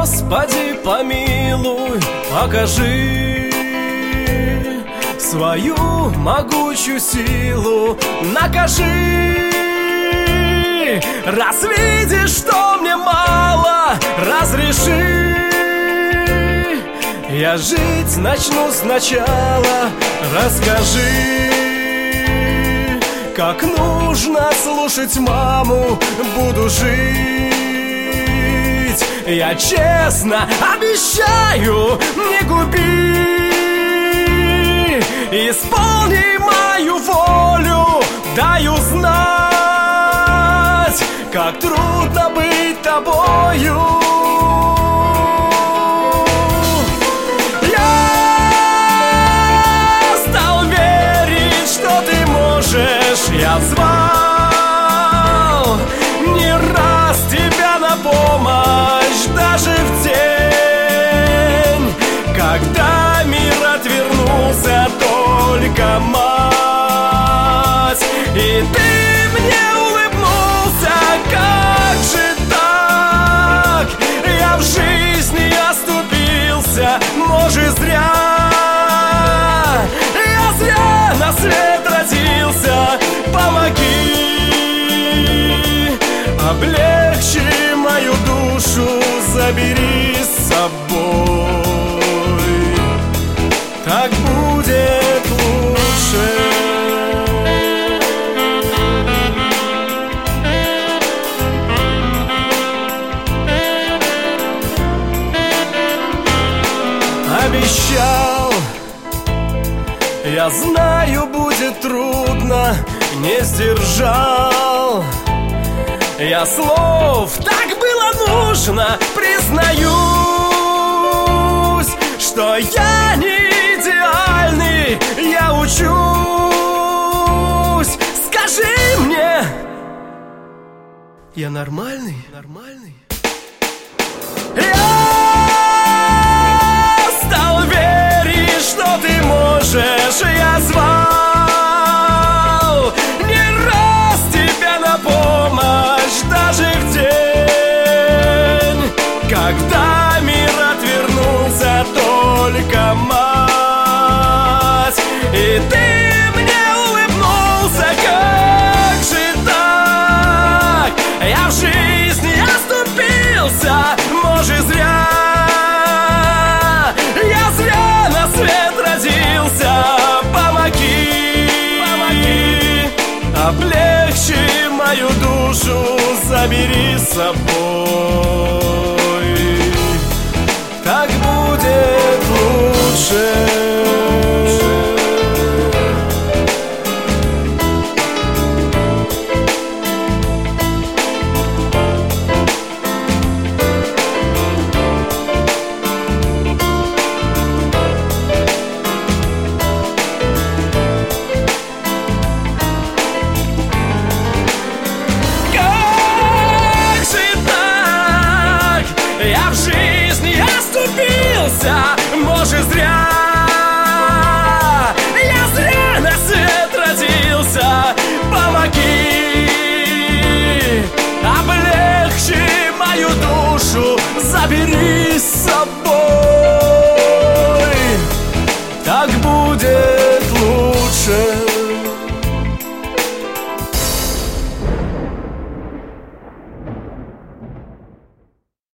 Господи, помилуй, покажи свою могучую силу, накажи. Раз видишь, что мне мало, разреши. Я жить начну сначала, расскажи, как нужно слушать маму, буду жить. Я честно обещаю, не губи. Исполни мою волю, дай узнать, как трудно быть тобою. Я звал не раз тебя на помощь, даже в день, когда мир отвернулся, только мать. И ты мне улыбнулся, как же так? Я в жизни оступился, может зря. Я зря на свет родился, помоги, облегчи мою душу, забери с собой, так будет лучше. Обещал, я знаю, будет трудно, не сдержал я слов, так было нужно. Признаюсь, что я не идеальный, я учусь. Скажи мне, я нормальный? Я стал верить, что ты можешь, я звал не раз тебя на помощь, даже в день, когда мир отвернулся, только мать. И ты мне улыбнулся, как же так? Я в жизни оступился, может зря. Я зря на свет родился, помоги, облегчи мою душу, забери с собой, так будет лучше. Я в жизни оступился, может зря. Я зря на свет родился, помоги, облегчи мою душу, забери